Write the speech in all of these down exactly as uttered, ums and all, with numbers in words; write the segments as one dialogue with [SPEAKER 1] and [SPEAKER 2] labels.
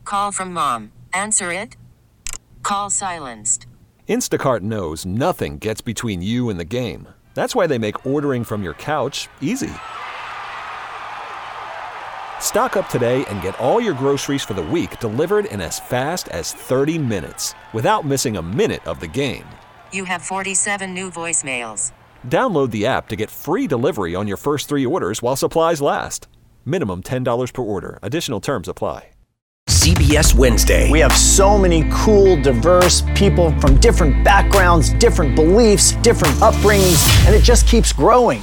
[SPEAKER 1] Call from mom. Answer it. Call silenced.
[SPEAKER 2] Instacart knows nothing gets between you and the game. That's why they make ordering from your couch easy. Stock up today and get all your groceries for the week delivered in as fast as thirty minutes without missing a minute of the game.
[SPEAKER 1] You have forty-seven new voicemails.
[SPEAKER 2] Download the app to get free delivery on your first three orders while supplies last. Minimum ten dollars per order. Additional terms apply.
[SPEAKER 3] C B S Wednesday.
[SPEAKER 4] We have so many cool, diverse people from different backgrounds, different beliefs, different upbringings, and it just keeps growing.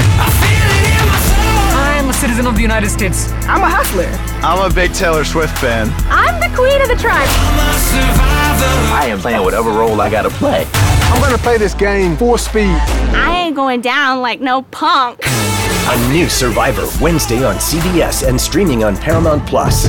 [SPEAKER 5] I'm a citizen of the United States.
[SPEAKER 6] I'm a hustler.
[SPEAKER 7] I'm a big Taylor Swift fan.
[SPEAKER 6] I'm the queen of the tribe.
[SPEAKER 3] I am playing whatever role I gotta play.
[SPEAKER 7] I'm gonna play this game full speed.
[SPEAKER 6] I ain't going down like no punk.
[SPEAKER 3] A new Survivor Wednesday on C B S and streaming on Paramount Plus.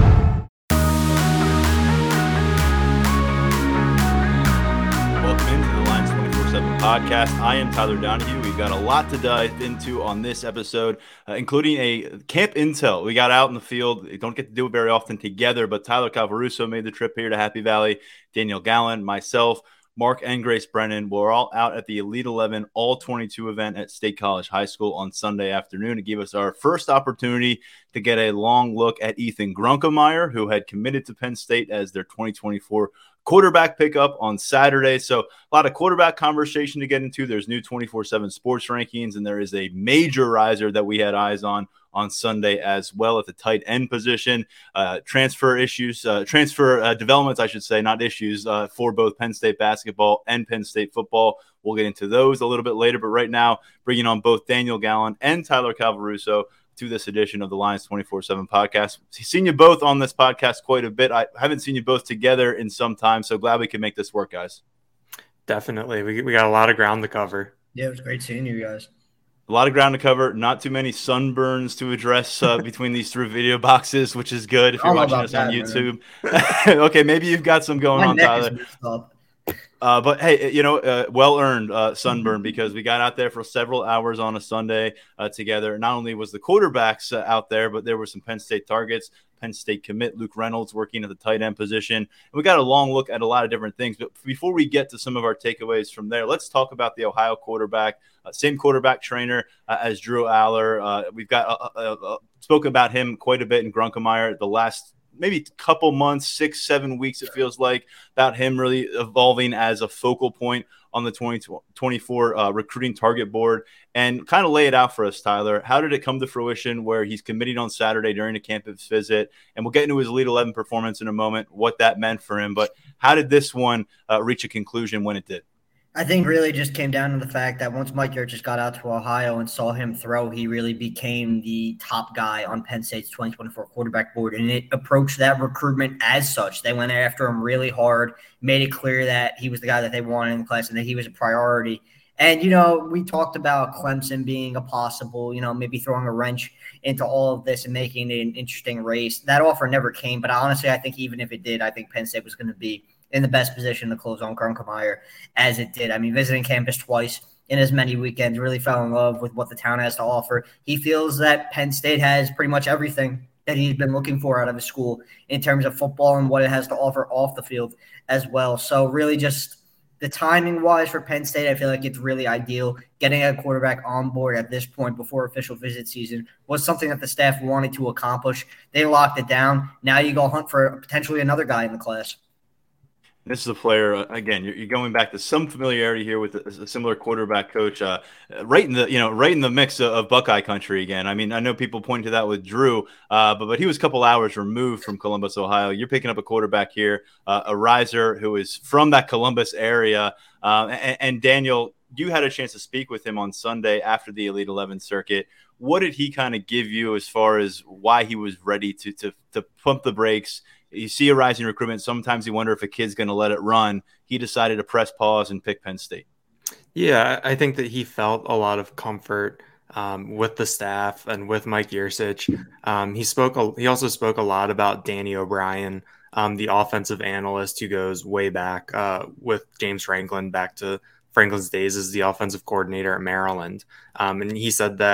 [SPEAKER 8] Welcome into the Lions twenty-four seven podcast. I am Tyler Donahue. We've got a lot to dive into on this episode, uh, including a camp intel. We got out in the field. We don't get to do it very often together, but Tyler Calvaruso made the trip here to Happy Valley. Daniel Gallen, myself, Mark and Grace Brennan were all out at the Elite eleven All twenty-two event at State College High School on Sunday afternoon to give us our first opportunity to get a long look at Ethan Grunkemeyer, who had committed to Penn State as their twenty twenty-four quarterback pickup on Saturday. So a lot of quarterback conversation to get into. There's new twenty-four seven sports rankings, and there is a major riser that we had eyes on on Sunday as well at the tight end position. Uh, transfer issues, uh, transfer uh, developments, I should say, not issues, uh, for both Penn State basketball and Penn State football. We'll get into those a little bit later, but right now, bringing on both Daniel Gallen and Tyler Calvaruso to this edition of the Lions twenty-four seven podcast. I've seen you both on this podcast quite a bit. I haven't seen you both together in some time, so glad we can make this work, guys.
[SPEAKER 9] Definitely. We, we got a lot of ground to cover.
[SPEAKER 10] Yeah, it was great seeing you guys.
[SPEAKER 8] A lot of ground to cover, not too many sunburns to address uh, between these three video boxes, which is good if you're watching us on YouTube. Okay, maybe you've got some going
[SPEAKER 10] My
[SPEAKER 8] on,
[SPEAKER 10] neck
[SPEAKER 8] Tyler.
[SPEAKER 10] is messed up.
[SPEAKER 8] Uh, but hey, you know, uh, well-earned uh, sunburn because we got out there for several hours on a Sunday uh, together. Not only was the quarterbacks uh, out there, but there were some Penn State targets. Penn State commit Luke Reynolds working at the tight end position. And we got a long look at a lot of different things. But before we get to some of our takeaways from there, let's talk about the Ohio quarterback, uh, same quarterback trainer uh, as Drew Aller. Uh, we've got uh, uh, uh, spoke about him quite a bit in Grunkemeyer the last maybe couple months, six, seven weeks, it feels like, about him really evolving as a focal point on the twenty twenty-four uh, recruiting target board. And kind of lay it out for us, Tyler. How did it come to fruition where he's committing on Saturday during a campus visit? And we'll get into his Elite eleven performance in a moment, what that meant for him. But how did this one uh, reach a conclusion when it did?
[SPEAKER 10] I think really just came down to the fact that once Mike Yurcich got out to Ohio and saw him throw, he really became the top guy on Penn State's twenty twenty-four quarterback board. And it approached that recruitment as such. They went after him really hard, made it clear that he was the guy that they wanted in the class and that he was a priority. And, you know, we talked about Clemson being a possible, you know, maybe throwing a wrench into all of this and making it an interesting race. That offer never came. But honestly, I think even if it did, I think Penn State was going to be in the best position to close on Grunkemeyer as it did. I mean, visiting campus twice in as many weekends, really fell in love with what the town has to offer. He feels that Penn State has pretty much everything that he's been looking for out of his school in terms of football and what it has to offer off the field as well. So really just the timing-wise for Penn State, I feel like it's really ideal. Getting a quarterback on board at this point before official visit season was something that the staff wanted to accomplish. They locked it down. Now you go hunt for potentially another guy in the class.
[SPEAKER 8] This is a player, uh, again, you're, you're going back to some familiarity here with a, a similar quarterback coach, uh, right in the, you know, right in the mix of, of Buckeye country again. I mean, I know people point to that with Drew, uh, but, but he was a couple hours removed from Columbus, Ohio. You're picking up a quarterback here, uh, a riser who is from that Columbus area. Uh, and, and Daniel, you had a chance to speak with him on Sunday after the Elite eleven circuit. What did he kind of give you as far as why he was ready to, to, to pump the brakes? You see a rising recruitment. Sometimes you wonder if a kid's going to let it run. He decided to press pause and pick Penn State.
[SPEAKER 9] Yeah, I think that he felt a lot of comfort um, with the staff and with Mike Yurcich. Um, he spoke. A, he also spoke a lot about Danny O'Brien, um, the offensive analyst who goes way back uh, with James Franklin, back to Franklin's days as the offensive coordinator at Maryland. Um, and he said that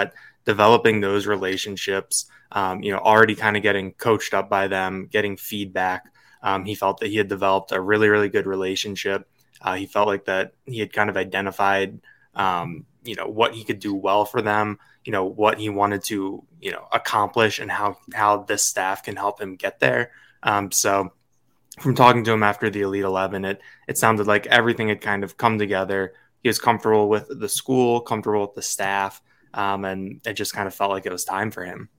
[SPEAKER 9] developing those relationships, um, you know, already kind of getting coached up by them, getting feedback. Um, he felt that he had developed a really, really good relationship. Uh, he felt like that he had kind of identified, um, you know, what he could do well for them, you know, what he wanted to, you know, accomplish and how, how this staff can help him get there. Um, so from talking to him after the Elite eleven, it, it sounded like everything had kind of come together. He was comfortable with the school, comfortable with the staff, um, and it just kind of felt like it was time for him.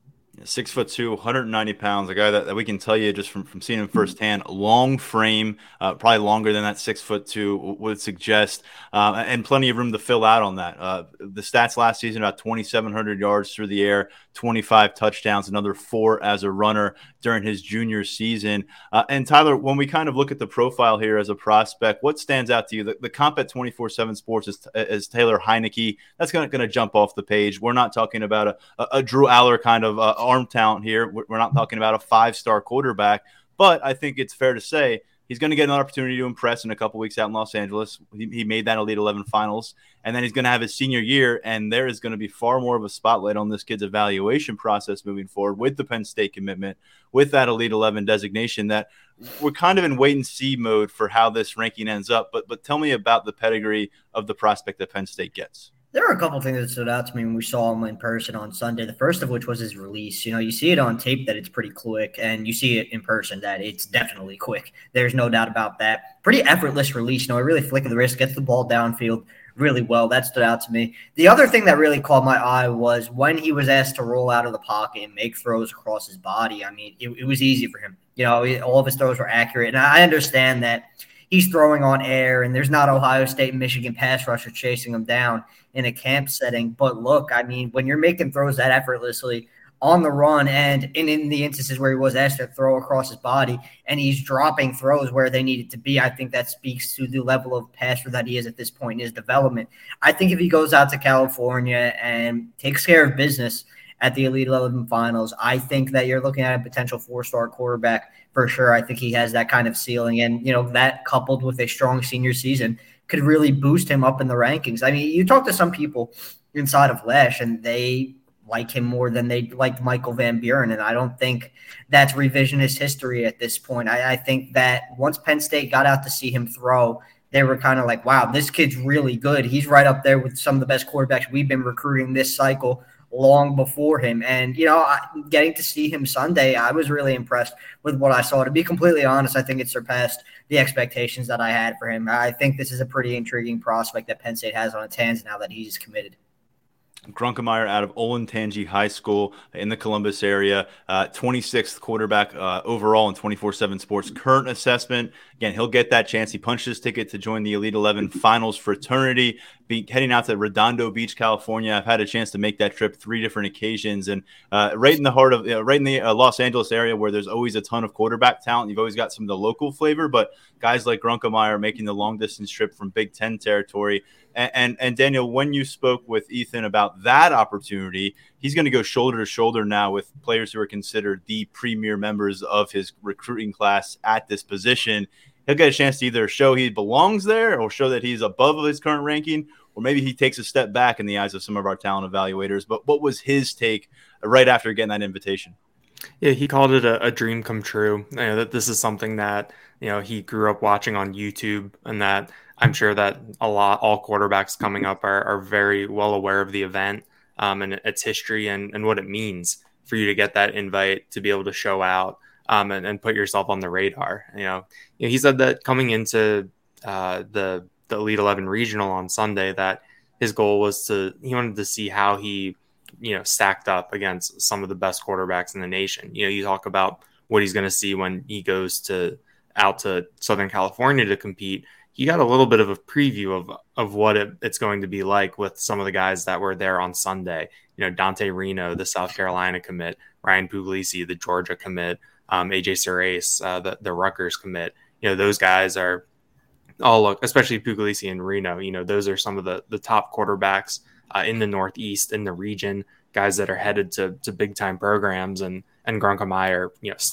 [SPEAKER 8] Six foot two, one hundred ninety pounds, a guy that, that we can tell you just from, from seeing him firsthand, long frame, uh, probably longer than that six foot two would suggest, uh, and plenty of room to fill out on that. Uh, the stats last season, about twenty-seven hundred yards through the air, twenty-five touchdowns, another four as a runner during his junior season. Uh, and Tyler, when we kind of look at the profile here as a prospect, what stands out to you? The, the comp at twenty-four seven Sports is, is Taylor Heineke. That's going to jump off the page. We're not talking about a, a, a Drew Aller kind of uh, arm talent here. We're not talking about a five-star quarterback, but I think it's fair to say he's going to get an opportunity to impress in a couple weeks out in Los Angeles. He, he made that Elite eleven finals, and then he's going to have his senior year, and there is going to be far more of a spotlight on this kid's evaluation process moving forward with the Penn State commitment, with that Elite eleven designation, that we're kind of in wait-and-see mode for how this ranking ends up. But, but tell me about the pedigree of the prospect that Penn State gets.
[SPEAKER 10] There are a couple of things that stood out to me when we saw him in person on Sunday. The first of which was his release. You know, you see it on tape that it's pretty quick, and you see it in person that it's definitely quick. There's no doubt about that. Pretty effortless release. You know, it really flick of the wrist, gets the ball downfield really well. That stood out to me. The other thing that really caught my eye was when he was asked to roll out of the pocket and make throws across his body. I mean, it, it was easy for him. You know, all of his throws were accurate, and I understand that he's throwing on air, and there's not Ohio State and Michigan pass rushers chasing him down in a camp setting. But look, I mean, when you're making throws that effortlessly on the run, and, and in the instances where he was asked to throw across his body, and he's dropping throws where they needed to be, I think that speaks to the level of passer that he is at this point in his development. I think if he goes out to California and takes care of business at the Elite eleven finals, I think that you're looking at a potential four-star quarterback for sure. I think he has that kind of ceiling, and, you know, that coupled with a strong senior season could really boost him up in the rankings. I mean, you talk to some people inside of Lash, and they like him more than they liked Michael Van Buren, and I don't think that's revisionist history at this point. I, I think that once Penn State got out to see him throw, they were kind of like, wow, this kid's really good. He's right up there with some of the best quarterbacks we've been recruiting this cycle long before him. And, you know, getting to see him Sunday, I was really impressed with what I saw. To be completely honest, I think it surpassed the expectations that I had for him. I think this is a pretty intriguing prospect that Penn State has on its hands now that he's committed.
[SPEAKER 8] Grunkemeyer out of Olentangy High School in the Columbus area, uh, twenty-sixth quarterback uh, overall in twenty-four seven Sports current assessment. Again, he'll get that chance. He punched his ticket to join the Elite eleven finals fraternity, be heading out to Redondo Beach, California. I've had a chance to make that trip three different occasions, and uh, right in the heart of, uh, right in the uh, Los Angeles area where there's always a ton of quarterback talent. You've always got some of the local flavor, but guys like Grunkemeyer making the long distance trip from Big Ten territory. And, and, and Daniel, when you spoke with Ethan about that opportunity, he's going to go shoulder to shoulder now with players who are considered the premier members of his recruiting class at this position. He'll get a chance to either show he belongs there or show that he's above his current ranking, or maybe he takes a step back in the eyes of some of our talent evaluators. But what was his take right after getting that invitation?
[SPEAKER 9] Yeah, he called it a, a dream come true. You know, that this is something that, you know, he grew up watching on YouTube, and that I'm sure that a lot, all quarterbacks coming up are, are very well aware of the event um, and its history and, and what it means for you to get that invite to be able to show out um, and, and put yourself on the radar. You know, you know he said that coming into uh, the the Elite eleven regional on Sunday, that his goal was to, he wanted to see how he, you know, stacked up against some of the best quarterbacks in the nation. You know, you talk about what he's going to see when he goes to out to Southern California to compete. He got a little bit of a preview of of what it, it's going to be like with some of the guys that were there on Sunday. You know, Dante Reno, the South Carolina commit, Ryan Puglisi, the Georgia commit, um, A J Surace, uh, the, the Rutgers commit. You know, those guys are all, look, especially Puglisi and Reno, you know, those are some of the, the top quarterbacks uh, in the Northeast, in the region, guys that are headed to, to big time programs, and, and Grunkemeyer, you know, stacked,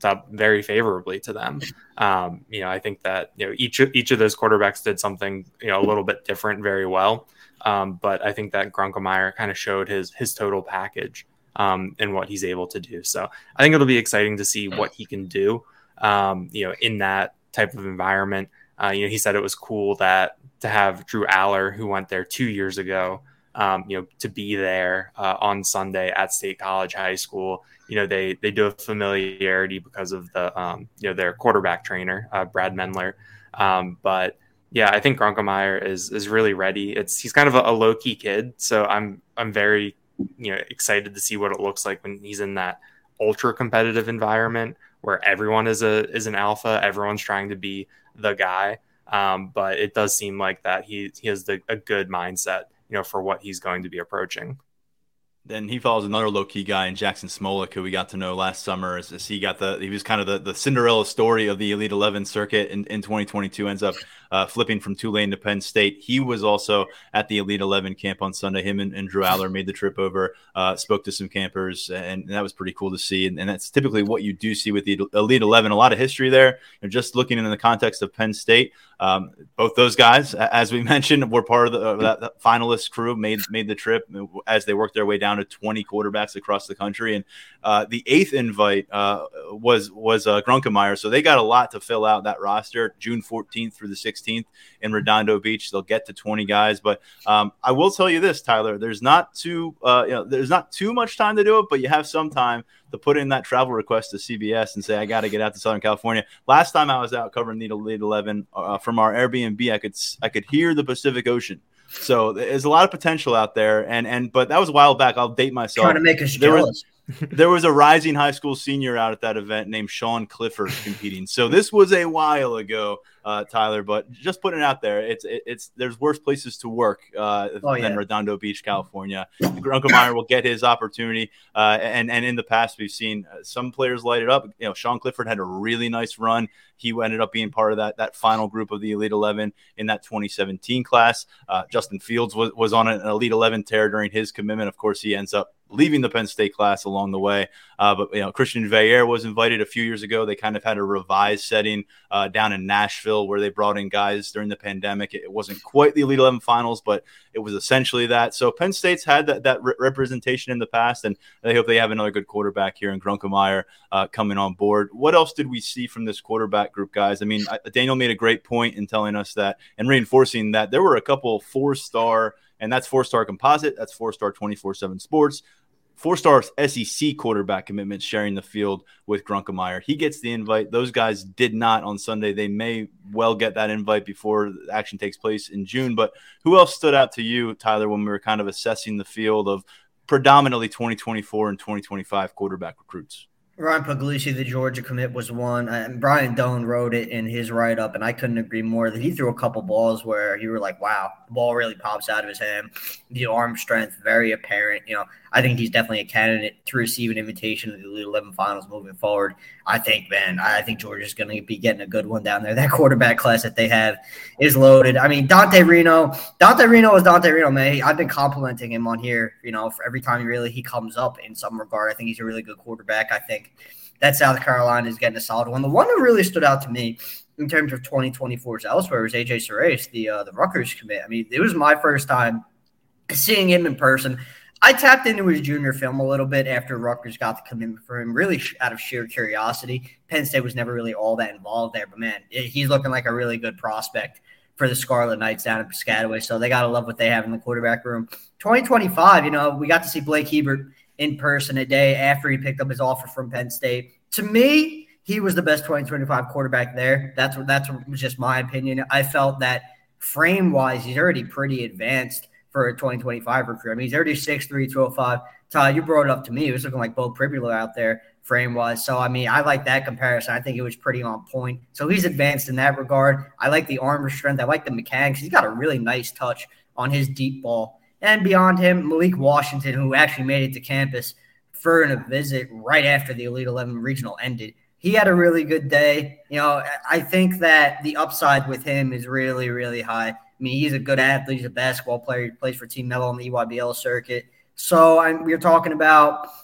[SPEAKER 9] up very favorably to them. Um, you know, I think that, you know, each of, each of those quarterbacks did something, you know, a little bit different very well. Um, but I think that Grunkemeyer kind of showed his, his total package um, and what he's able to do. So I think it'll be exciting to see what he can do, um, you know, in that type of environment. Uh, you know, he said it was cool that to have Drew Aller, who went there two years ago, um, you know, to be there uh, on Sunday at State College High School. You know, they they do have familiarity because of the, um, you know, their quarterback trainer, uh, Brad Mendler. Um, but yeah, I think Grunkemeyer is is really ready. It's he's kind of a, a low key kid, so I'm I'm very you know excited to see what it looks like when he's in that ultra competitive environment where everyone is a is an alpha, everyone's trying to be the guy. Um, but it does seem like that he he has the, a good mindset, you know, for what he's going to be approaching.
[SPEAKER 8] Then he follows another low-key guy in Jackson Smolik, who we got to know last summer. As, as he got the, he was kind of the, the Cinderella story of the Elite eleven circuit in, in twenty twenty-two. Ends up uh, flipping from Tulane to Penn State. He was also at the Elite eleven camp on Sunday. Him and, and Drew Aller made the trip over, uh, spoke to some campers, and, and that was pretty cool to see. And, and that's typically what you do see with the Elite eleven. A lot of history there. And just looking in the context of Penn State, um, both those guys, as we mentioned, were part of the, uh, that, that finalist crew. Made made the trip as they worked their way down to twenty quarterbacks across the country, and uh, the eighth invite uh, was was uh, Grunkemeyer. So they got a lot to fill out that roster. June fourteenth through the sixteenth in Redondo Beach, they'll get to twenty guys. But um, I will tell you this, Tyler, there's not too uh, you know there's not too much time to do it, but you have some time to put in that travel request to C B S and say, I got to get out to Southern California. Last time I was out covering the Elite eleven uh, from our Airbnb, I could I could hear the Pacific Ocean. So there's a lot of potential out there, and and but that was a while back. I'll date myself.
[SPEAKER 10] Trying to make us
[SPEAKER 8] there
[SPEAKER 10] jealous.
[SPEAKER 8] Was, there was a rising high school senior out at that event named Sean Clifford competing. So this was a while ago, uh, Tyler. But just putting it out there, it's it, it's there's worse places to work uh, oh, than yeah. Redondo Beach, California. Grunkemeyer will get his opportunity, uh, and and in the past we've seen some players light it up. You know, Sean Clifford had a really nice run. He ended up being part of that that final group of the Elite eleven in that twenty seventeen class. Uh, Justin Fields was, was on an Elite eleven tear during his commitment. Of course, he ends up leaving the Penn State class along the way. Uh, but, you know, Christian Veillere was invited a few years ago. They kind of had a revised setting uh, down in Nashville where they brought in guys during the pandemic. It wasn't quite the Elite eleven finals, but it was essentially that. So Penn State's had that, that re- representation in the past, and they hope they have another good quarterback here in Grunkemeyer uh, coming on board. What else did we see from this quarterback group, guys? I mean, I, Daniel made a great point in telling us that and reinforcing that there were a couple four-star, and that's four-star composite, that's four-star twenty-four seven sports, four-star S E C quarterback commitments sharing the field with Grunkemeyer. He gets the invite. Those guys did not on Sunday. They may well get that invite before the action takes place in June. But who else stood out to you, Tyler, when we were kind of assessing the field of predominantly twenty twenty-four and twenty twenty-five quarterback recruits?
[SPEAKER 10] Ryan Puglisi, the Georgia commit, was one. And Brian Doan wrote it in his write-up, and I couldn't agree more that he threw a couple balls where you were like, wow, the ball really pops out of his hand. The arm strength, very apparent. You know, I think he's definitely a candidate to receive an invitation to the Elite eleven finals moving forward. I think, man, I think Georgia's going to be getting a good one down there. That quarterback class that they have is loaded. I mean, Dante Reno, Dante Reno is Dante Reno, man. He, I've been complimenting him on here, you know, for every time he really he comes up in some regard. I think he's a really good quarterback. I think that South Carolina is getting a solid one. The one that really stood out to me in terms of twenty twenty-four's elsewhere was A J Surace, the uh, the Rutgers commit. I mean, it was my first time seeing him in person. I tapped into his junior film a little bit after Rutgers got the commitment for him, really out of sheer curiosity. Penn State was never really all that involved there, but, man, he's looking like a really good prospect for the Scarlet Knights down in Piscataway, so they got to love what they have in the quarterback room. twenty twenty-five, you know, we got to see Blake Hebert in person a day after he picked up his offer from Penn State. To me, he was the best twenty twenty-five quarterback there. That's that's just my opinion. I felt that frame-wise, he's already pretty advanced for a twenty twenty-five recruit. I mean, he's already six three, two oh five. Ty, you brought it up to me. It was looking like Bo Pribula out there frame-wise. So, I mean, I like that comparison. I think it was pretty on point. So, he's advanced in that regard. I like the arm strength. I like the mechanics. He's got a really nice touch on his deep ball. And beyond him, Malik Washington, who actually made it to campus for a visit right after the Elite eleven regional ended. He had a really good day. You know, I think that the upside with him is really, really high. I mean, he's a good athlete. He's a basketball player. He plays for Team Mello on the E Y B L circuit. So I'm, we're talking about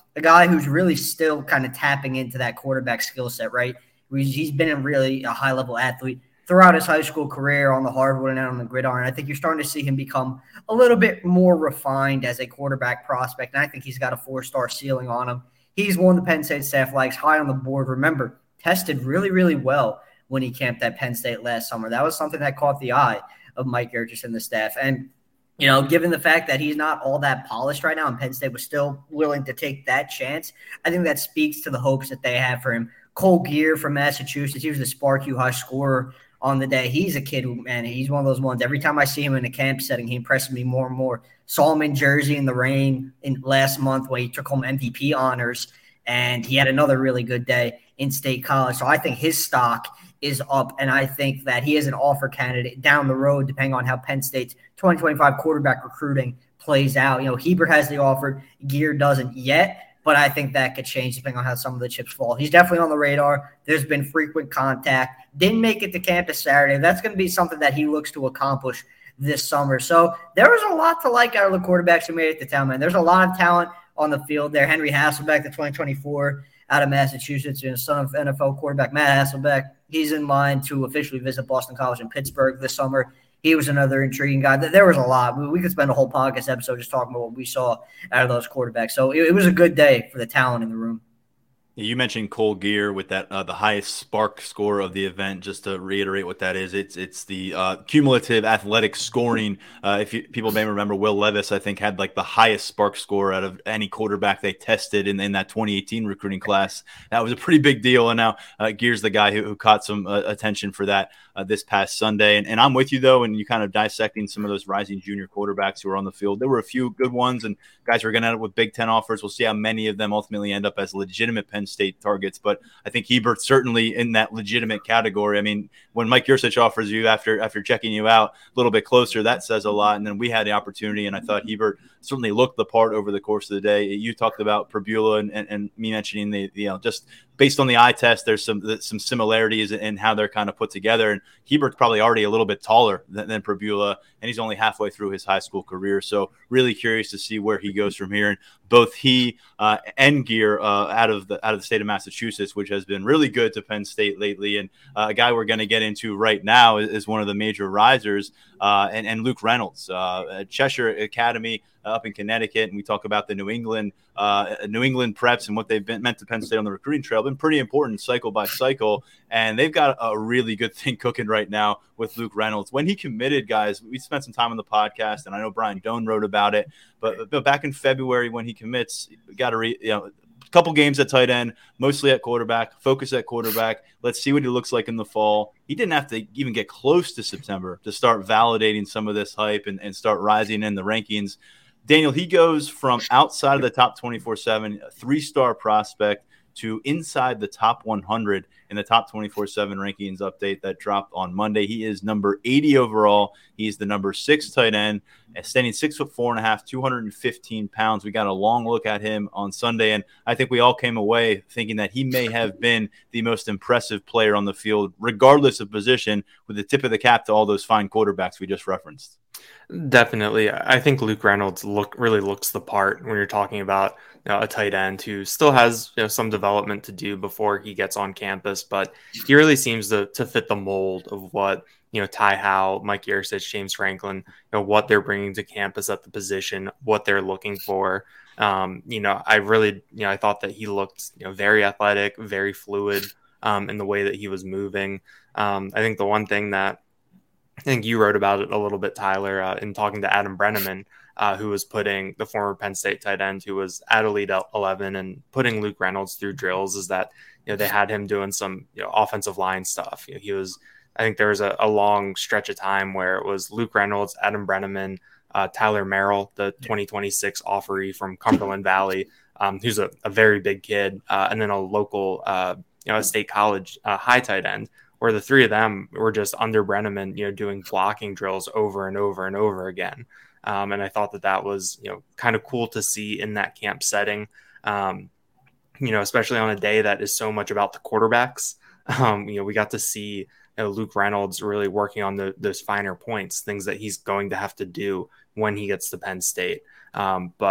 [SPEAKER 10] a guy who's really still kind of tapping into that quarterback skill set, right? He's been a really a high-level athlete throughout his high school career on the hardwood and out on the gridiron. I think you're starting to see him become a little bit more refined as a quarterback prospect, and I think he's got a four-star ceiling on him. He's one the Penn State staff likes, high on the board. Remember, tested really, really well when he camped at Penn State last summer. That was something that caught the eye of Mike Yurcich and the staff. And, you know, given the fact that he's not all that polished right now and Penn State was still willing to take that chance, I think that speaks to the hopes that they have for him. Cole Gear from Massachusetts, he was the Spark U high scorer on the day. He's a kid who, man, he's one of those ones. Every time I see him in a camp setting, he impresses me more and more. Saw him in Jersey in the rain in last month when he took home M V P honors, and he had another really good day in State College. So I think his stock is up, and I think that he is an offer candidate down the road, depending on how Penn State's twenty twenty-five quarterback recruiting plays out. You know, Hebert has the offer, Gear doesn't yet. But I think that could change depending on how some of the chips fall. He's definitely on the radar. There's been frequent contact. Didn't make it to campus Saturday. That's going to be something that he looks to accomplish this summer. So there was a lot to like out of the quarterbacks who made it to town, man. There's a lot of talent on the field there. Henry Hasselbeck, the twenty twenty-four out of Massachusetts, you know, son of N F L quarterback Matt Hasselbeck. He's in line to officially visit Boston College in Pittsburgh this summer. He was another intriguing guy. There was a lot. We could spend a whole podcast episode just talking about what we saw out of those quarterbacks. So it, it was a good day for the talent in the room.
[SPEAKER 8] You mentioned Cole Gear with that uh, the highest Spark score of the event. Just to reiterate what that is, it's it's the uh, cumulative athletic scoring. Uh, if you, people may remember, Will Levis, I think, had like the highest Spark score out of any quarterback they tested in, in that twenty eighteen recruiting class. That was a pretty big deal, and now uh, Gear's the guy who, who caught some uh, attention for that uh, this past Sunday. And, and I'm with you, though, and you kind of dissecting some of those rising junior quarterbacks who are on the field. There were a few good ones, and guys who are going to end up with Big Ten offers. We'll see how many of them ultimately end up as legitimate Penn State targets, but I think Hebert's certainly in that legitimate category. I mean, when Mike Yurcich offers you after after checking you out a little bit closer, that says a lot. And then we had the opportunity, and I thought Hebert certainly looked the part over the course of the day. You talked about Perbula and, and, and me mentioning the, you know, just based on the eye test, there's some some similarities in how they're kind of put together. And Hebert's probably already a little bit taller than, than Perbula, and he's only halfway through his high school career. So really curious to see where he goes from here. And both he uh, and Gear uh, out of the out of the state of Massachusetts, which has been really good to Penn State lately. And uh, a guy we're going to get into right now is, is one of the major risers, uh, and, and Luke Reynolds, uh, at Cheshire Academy uh, up in Connecticut. And we talk about the New England uh, New England preps and what they've been meant to Penn State on the recruiting trail. Been pretty important cycle by cycle, and they've got a really good thing cooking right now with Luke Reynolds. When he committed, guys, we spent some time on the podcast, and I know Brian Doan wrote about it, but, but back in February when he commits, got to re, you know, a couple games at tight end, mostly at quarterback, focus at quarterback. Let's see what he looks like in the fall. He didn't have to even get close to September to start validating some of this hype and, and start rising in the rankings. Daniel, he goes from outside of the top twenty-four seven, a three-star prospect, to inside the top one hundred in the top twenty-four seven rankings update that dropped on Monday. He is number eighty overall. He's the number six tight end, standing six foot four and a half, two hundred fifteen pounds. We got a long look at him on Sunday, and I think we all came away thinking that he may have been the most impressive player on the field, regardless of position, with the tip of the cap to all those fine quarterbacks we just referenced.
[SPEAKER 9] Definitely. I think Luke Reynolds look really looks the part when you're talking about, you know, a tight end who still has, you know, some development to do before he gets on campus, but he really seems to to fit the mold of what, you know, Ty Howe, Mike Yurcich, James Franklin, you know, what they're bringing to campus at the position, what they're looking for. Um, you know, I really, you know, I thought that he looked, you know, very athletic, very fluid um, in the way that he was moving. Um, I think the one thing that I think you wrote about it a little bit, Tyler, uh, in talking to Adam Brenneman, uh, who was putting the former Penn State tight end who was at Elite eleven and putting Luke Reynolds through drills, is that, you know, they had him doing some, you know, offensive line stuff. You know, he was, I think there was a, a long stretch of time where it was Luke Reynolds, Adam Brenneman, uh, Tyler Merrill, the twenty twenty-six offeree from Cumberland Valley, um, who's a, a very big kid, uh, and then a local, uh, you know, a state college uh, high tight end, where the three of them were just under Brenneman, you know, doing blocking drills over and over and over again. Um, and I thought that that was, you know, kind of cool to see in that camp setting, um, you know, especially on a day that is so much about the quarterbacks. Um, you know, we got to see, you know, Luke Reynolds really working on the, those finer points, things that he's going to have to do when he gets to Penn State. Um, but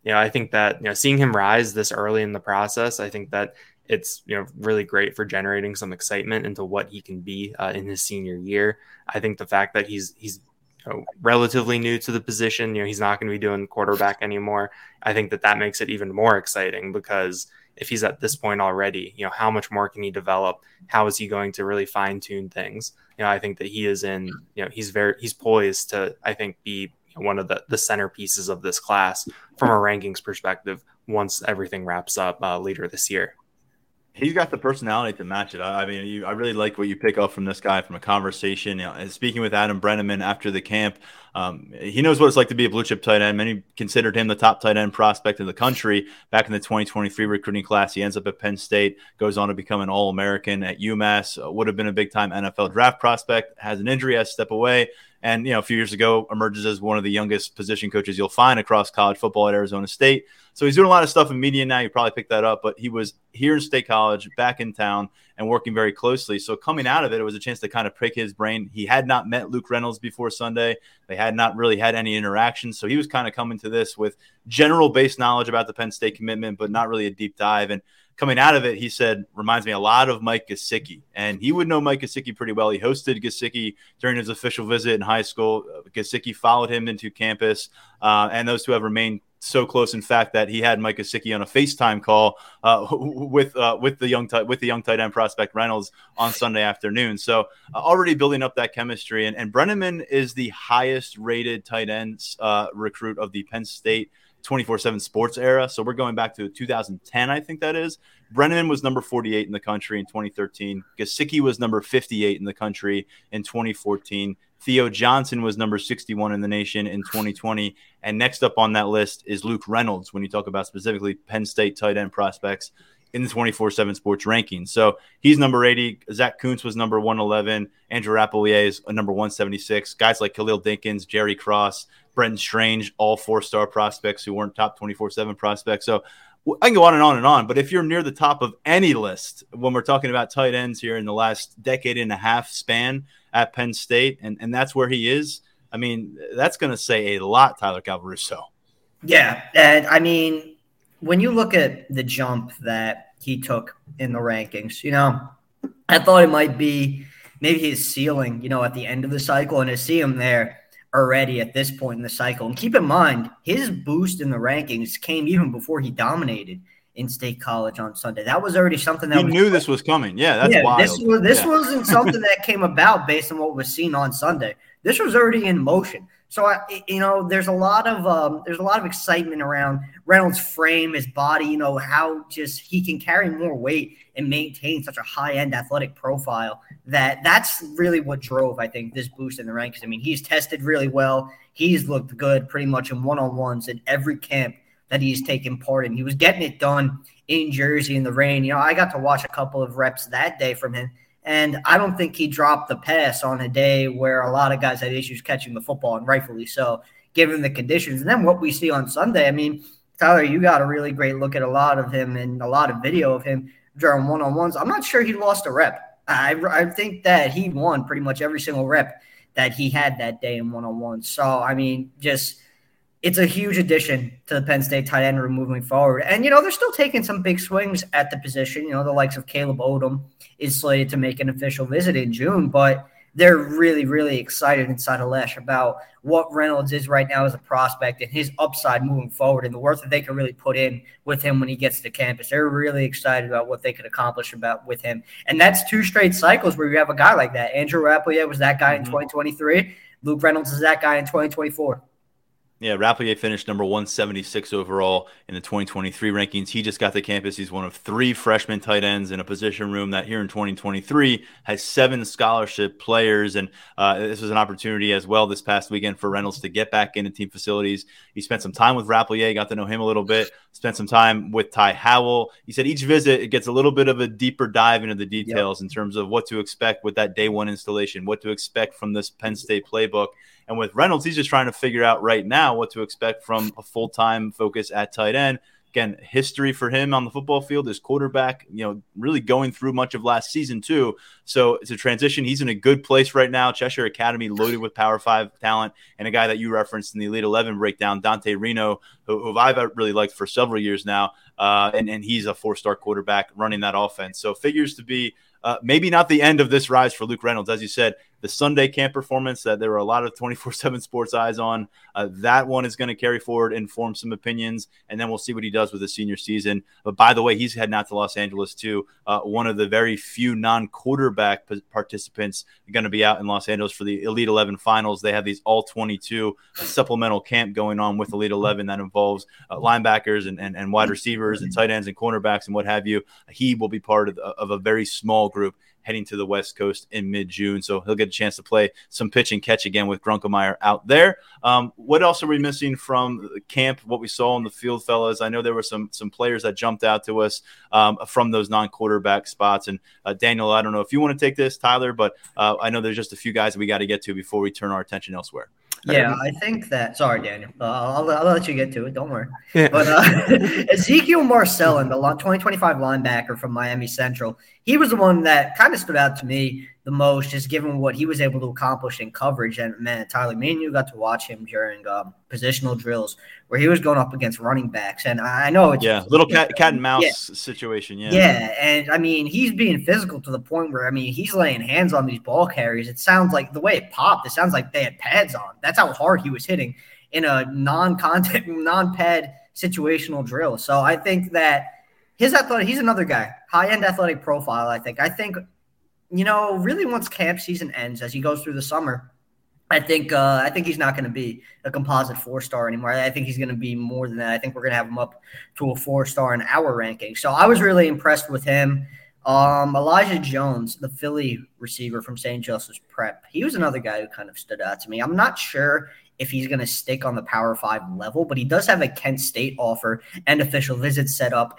[SPEAKER 9] you know, I think that, you know, seeing him rise this early in the process, I think that it's, you know, really great for generating some excitement into what he can be uh, in his senior year. I think the fact that he's, he's, you know, relatively new to the position, you know, he's not going to be doing quarterback anymore. I think that that makes it even more exciting, because if he's at this point already, you know, how much more can he develop? How is he going to really fine tune things? You know, I think that he is in, you know, he's very, he's poised to, I think, be one of the, the centerpieces of this class from a rankings perspective once everything wraps up uh, later this year.
[SPEAKER 8] He's got the personality to match it. I, I mean, you, I really like what you pick up from this guy from a conversation. You know, and speaking with Adam Brenneman after the camp, um, he knows what it's like to be a blue chip tight end. Many considered him the top tight end prospect in the country back in the twenty twenty-three recruiting class. He ends up at Penn State, goes on to become an All-American at UMass, uh, would have been a big-time N F L draft prospect, has an injury, has to step away. And, you know, a few years ago, emerges as one of the youngest position coaches you'll find across college football at Arizona State. So he's doing a lot of stuff in media now. You probably picked that up, but he was here in State College, back in town, and working very closely. So coming out of it, it was a chance to kind of pick his brain. He had not met Luke Reynolds before Sunday. They had not really had any interaction. So he was kind of coming to this with general base knowledge about the Penn State commitment, but not really a deep dive. And coming out of it, he said, reminds me a lot of Mike Gesicki. And he would know Mike Gesicki pretty well. He hosted Gesicki during his official visit in high school. Gesicki followed him into campus, uh, and those two have remained so close, in fact, that he had Mike Gesicki on a FaceTime call uh, with uh, with the young tight with the young tight end prospect Reynolds on Sunday afternoon. So uh, already building up that chemistry. And, and Brenneman is the highest rated tight ends uh, recruit of the Penn State twenty-four seven sports era. So we're going back to two thousand ten, I think that is. Brenneman was number forty-eight in the country in twenty thirteen. Gesicki was number fifty-eight in the country in twenty fourteen. Theo Johnson was number sixty-one in the nation in twenty twenty. And next up on that list is Luke Reynolds, when you talk about specifically Penn State tight end prospects in the twenty-four seven sports rankings. So he's number eighty. Zach Kuntz was number one eleven. Andrew Rapolier is number one seventy-six. Guys like Khalil Dinkins, Jerry Cross, Brenton Strange, all four-star prospects who weren't top twenty-four seven prospects. So I can go on and on and on, but if you're near the top of any list, when we're talking about tight ends here in the last decade and a half span at Penn State, and, and that's where he is, I mean, that's going to say a lot, Tyler Calvaruso.
[SPEAKER 10] Yeah, and I mean, when you look at the jump that he took in the rankings, you know, I thought it might be maybe his ceiling, you know, at the end of the cycle, and to see him there already at this point in the cycle. And keep in mind, his boost in the rankings came even before he dominated in State College on Sunday. That was already something that
[SPEAKER 8] he
[SPEAKER 10] was
[SPEAKER 8] knew this was coming. Yeah, that's yeah, wild.
[SPEAKER 10] This, was, this
[SPEAKER 8] yeah.
[SPEAKER 10] wasn't something that came about based on what was seen on Sunday. This was already in motion. So, I, you know, there's a lot of um, there's a lot of excitement around Reynolds' frame, his body, you know, how just he can carry more weight and maintain such a high-end athletic profile. That that's really what drove, I think, this boost in the rankings. I mean, he's tested really well. He's looked good pretty much in one-on-ones in every camp that he's taken part in. He was getting it done in Jersey in the rain. You know, I got to watch a couple of reps that day from him. And I don't think he dropped the pass on a day where a lot of guys had issues catching the football, and rightfully so, given the conditions. And then what we see on Sunday, I mean, Tyler, you got a really great look at a lot of him and a lot of video of him during one-on-ones. I'm not sure he lost a rep. I, I think that he won pretty much every single rep that he had that day in one-on-ones. So, I mean, just it's a huge addition to the Penn State tight end room moving forward. And, you know, they're still taking some big swings at the position. You know, the likes of Caleb Odom is slated to make an official visit in June, but they're really, really excited inside of Lesh about what Reynolds is right now as a prospect and his upside moving forward and the work that they can really put in with him when he gets to campus. They're really excited about what they could accomplish about with him. And that's two straight cycles where you have a guy like that. Andrew Rapolier was that guy mm-hmm. in twenty twenty-three. Luke Reynolds is that guy in twenty twenty-four.
[SPEAKER 8] Yeah, Rapolier finished number one seventy-six overall in the twenty twenty-three rankings. He just got to campus. He's one of three freshman tight ends in a position room that here in twenty twenty-three has seven scholarship players. And uh, this was an opportunity as well this past weekend for Reynolds to get back into team facilities. He spent some time with Rapolier, got to know him a little bit, spent some time with Ty Howell. He said each visit, it gets a little bit of a deeper dive into the details yep. in terms of what to expect with that day one installation, what to expect from this Penn State playbook. And with Reynolds, he's just trying to figure out right now what to expect from a full-time focus at tight end. Again, history for him on the football field is quarterback, you know, really going through much of last season too. So it's a transition. He's in a good place right now. Cheshire Academy loaded with Power Five talent, and a guy that you referenced in the Elite eleven breakdown, Dante Reno, who, who I've really liked for several years now. Uh, and, and he's a four-star quarterback running that offense. So figures to be uh, maybe not the end of this rise for Luke Reynolds. As you said, the Sunday camp performance that there were a lot of twenty-four seven sports eyes on, uh, that one is going to carry forward, inform some opinions, and then we'll see what he does with his senior season. But by the way, he's heading out to Los Angeles too. Uh, one of the very few non-quarterback p- participants going to be out in Los Angeles for the Elite eleven finals. They have these all twenty-two supplemental camp going on with Elite eleven that involves uh, linebackers and, and, and wide receivers and tight ends and cornerbacks and what have you. He will be part of, the, of a very small group heading to the West Coast in mid-June. So he'll get a chance to play some pitch and catch again with Grunkemeyer out there. Um, what else are we missing from camp, what we saw on the field, fellas? I know there were some some players that jumped out to us um, from those non-quarterback spots. And uh, Daniel, I don't know if you want to take this, Tyler, but uh, I know there's just a few guys that we got to get to before we turn our attention elsewhere.
[SPEAKER 10] Yeah, I think that – sorry, Daniel. Uh, I'll, I'll let you get to it. Don't worry.
[SPEAKER 9] Yeah.
[SPEAKER 10] But uh, Ezekiel Marcellin, the twenty twenty-five linebacker from Miami Central, he was the one that kind of stood out to me the most, just given what he was able to accomplish in coverage. And, man, Tyler, me and you got to watch him during um, positional drills where he was going up against running backs. And I know it's –
[SPEAKER 8] Yeah, little cat, cat and mouse
[SPEAKER 10] yeah.
[SPEAKER 8] situation, yeah.
[SPEAKER 10] Yeah, and, I mean, he's being physical to the point where, I mean, he's laying hands on these ball carriers. It sounds like – the way it popped, it sounds like they had pads on. That's how hard he was hitting in a non-contact, non-pad situational drill. So I think that his athletic – he's another guy, high-end athletic profile, I think. I think – you know, really once camp season ends, as he goes through the summer, I think uh, I think he's not going to be a composite four-star anymore. I think he's going to be more than that. I think we're going to have him up to a four-star in our ranking. So I was really impressed with him. Um, Elijah Jones, the Philly receiver from Saint Joseph's Prep, he was another guy who kind of stood out to me. I'm not sure if he's going to stick on the Power Five level, but he does have a Kent State offer and official visit set up.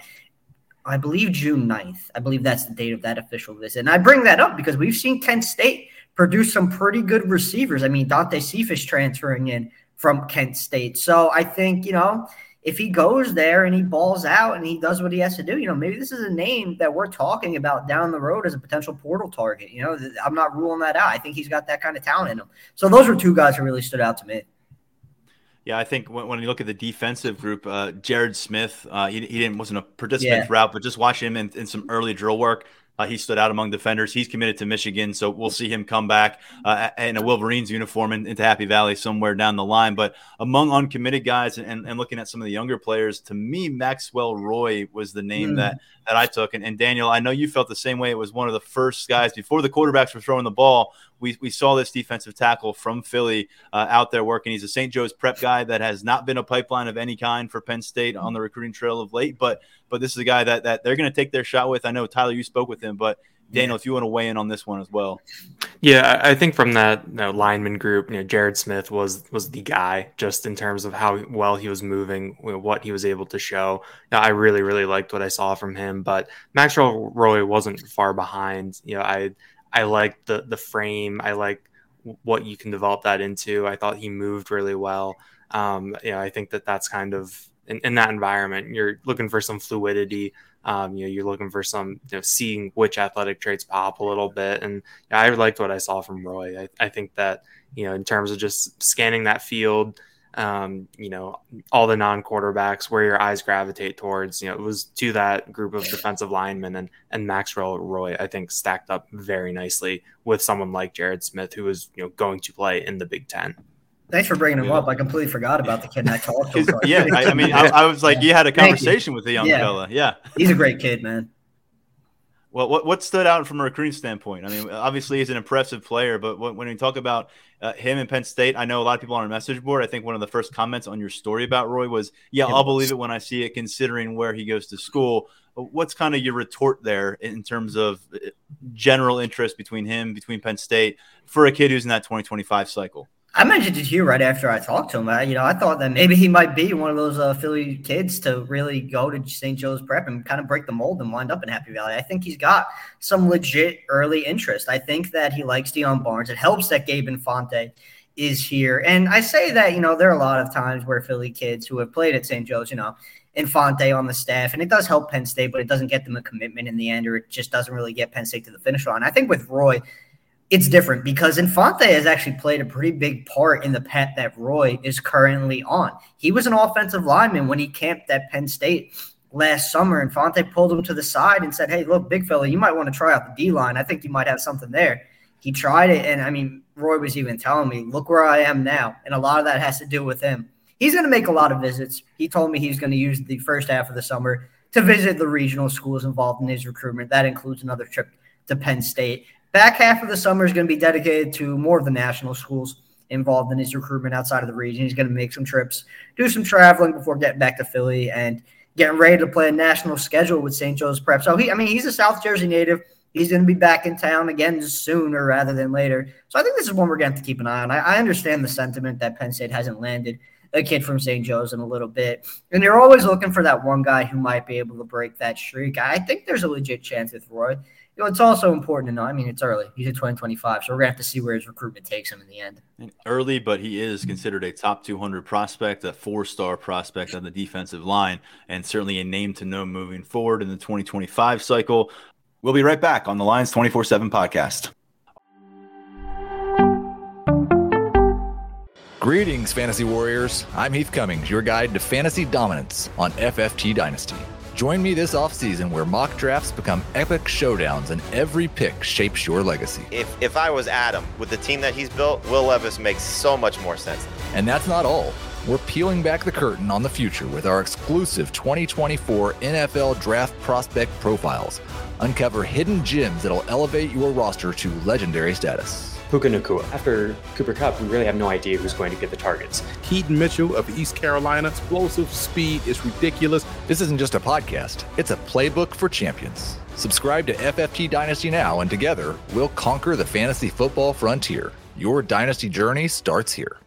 [SPEAKER 10] I believe June ninth. I believe that's the date of that official visit. And I bring that up because we've seen Kent State produce some pretty good receivers. I mean, Dante Cephas transferring in from Kent State. So I think, you know, if he goes there and he balls out and he does what he has to do, you know, maybe this is a name that we're talking about down the road as a potential portal target. You know, I'm not ruling that out. I think he's got that kind of talent in him. So those were two guys who really stood out to me.
[SPEAKER 8] Yeah, I think when, when you look at the defensive group, uh, Jared Smith, uh, he, he didn't wasn't a participant
[SPEAKER 10] Yeah.
[SPEAKER 8] throughout, but just watching him in, in some early drill work, uh, he stood out among defenders. He's committed to Michigan, so we'll see him come back uh, in a Wolverines uniform in, into Happy Valley somewhere down the line. But among uncommitted guys and, and looking at some of the younger players, to me, Maxwell Roy was the name
[SPEAKER 10] Mm.
[SPEAKER 8] that that I took. And, and Daniel, I know you felt the same way. It was one of the first guys before the quarterbacks were throwing the ball. We we saw this defensive tackle from Philly uh, out there working. He's a Saint Joe's Prep guy that has not been a pipeline of any kind for Penn State on the recruiting trail of late. But but this is a guy that that they're going to take their shot with. I know, Tyler, you spoke with him, but Daniel, yeah. if you want to weigh in on this one as well.
[SPEAKER 9] Yeah, I think from that you know, lineman group, you know, Jared Smith was was the guy just in terms of how well he was moving, you know, what he was able to show. You know, I really, really liked what I saw from him. But Maxwell Roy wasn't far behind. You know, I I liked the the frame. I like what you can develop that into. I thought he moved really well. Um, you know, I think that that's kind of in, in that environment, you're looking for some fluidity. Um, you know, you're looking for some, you know, seeing which athletic traits pop a little bit. And yeah, I liked what I saw from Roy. I, I think that, you know, in terms of just scanning that field, um, you know, all the non-quarterbacks, where your eyes gravitate towards, you know, it was to that group of defensive linemen, and, and Maxwell Roy, I think, stacked up very nicely with someone like Jared Smith, who was, you know, going to play in the Big Ten.
[SPEAKER 10] Thanks for bringing him up. I completely forgot about the kid I talked to.
[SPEAKER 8] yeah, I, I mean, I, I was like, you had a conversation with the young
[SPEAKER 10] yeah.
[SPEAKER 8] fella. Yeah.
[SPEAKER 10] He's a great kid, man.
[SPEAKER 8] Well, what what stood out from a recruiting standpoint? I mean, obviously he's an impressive player, but when, when we talk about uh, him in Penn State, I know a lot of people on our message board, I think one of the first comments on your story about Roy was, yeah, I'll believe it when I see it, considering where he goes to school. What's kind of your retort there in terms of general interest between him, between Penn State, for a kid who's in that twenty twenty-five cycle?
[SPEAKER 10] I mentioned it to you right after I talked to him. I, you know, I thought that maybe he might be one of those uh, Philly kids to really go to Saint Joe's Prep and kind of break the mold and wind up in Happy Valley. I think he's got some legit early interest. I think that he likes Deion Barnes. It helps that Gabe Infante is here. And I say that, you know, there are a lot of times where Philly kids who have played at Saint Joe's, you know, Infante on the staff, and it does help Penn State, but it doesn't get them a commitment in the end, or it just doesn't really get Penn State to the finish line. I think with Roy, it's different because Infante has actually played a pretty big part in the path that Roy is currently on. He was an offensive lineman when he camped at Penn State last summer. Infante pulled him to the side and said, hey, look, big fella, you might want to try out the D-line. I think you might have something there. He tried it, and, I mean, Roy was even telling me, look where I am now, and a lot of that has to do with him. He's going to make a lot of visits. He told me he's going to use the first half of the summer to visit the regional schools involved in his recruitment. That includes another trip to Penn State. Back half of the summer is going to be dedicated to more of the national schools involved in his recruitment outside of the region. He's going to make some trips, do some traveling before getting back to Philly and getting ready to play a national schedule with Saint Joe's Prep. So, he, I mean, he's a South Jersey native. He's going to be back in town again sooner rather than later. So I think this is one we're going to have to keep an eye on. I, I understand the sentiment that Penn State hasn't landed a kid from Saint Joe's in a little bit. And they're always looking for that one guy who might be able to break that streak. I think there's a legit chance with Roy. You know, it's also important to know, I mean, it's early. He's at twenty twenty-five, so we're going to have to see where his recruitment takes him in the end.
[SPEAKER 8] Early, but he is considered a top two hundred prospect, a four-star prospect on the defensive line, and certainly a name to know moving forward in the twenty twenty-five cycle. We'll be right back on the Lions twenty-four seven podcast.
[SPEAKER 11] Greetings, Fantasy Warriors. I'm Heath Cummings, your guide to fantasy dominance on F F T Dynasty. Join me this offseason where mock drafts become epic showdowns and every pick shapes your legacy.
[SPEAKER 12] If if I was Adam, with the team that he's built, Will Levis makes so much more sense.
[SPEAKER 11] And that's not all. We're peeling back the curtain on the future with our exclusive twenty twenty-four N F L Draft Prospect Profiles. Uncover hidden gems that'll elevate your roster to legendary status.
[SPEAKER 13] Puka Nacua. After Cooper Kupp, we really have no idea who's going to get the targets.
[SPEAKER 14] Keaton Mitchell of East Carolina. Explosive speed is ridiculous.
[SPEAKER 11] This isn't just a podcast. It's a playbook for champions. Subscribe to F F T Dynasty now, and together, we'll conquer the fantasy football frontier. Your dynasty journey starts here.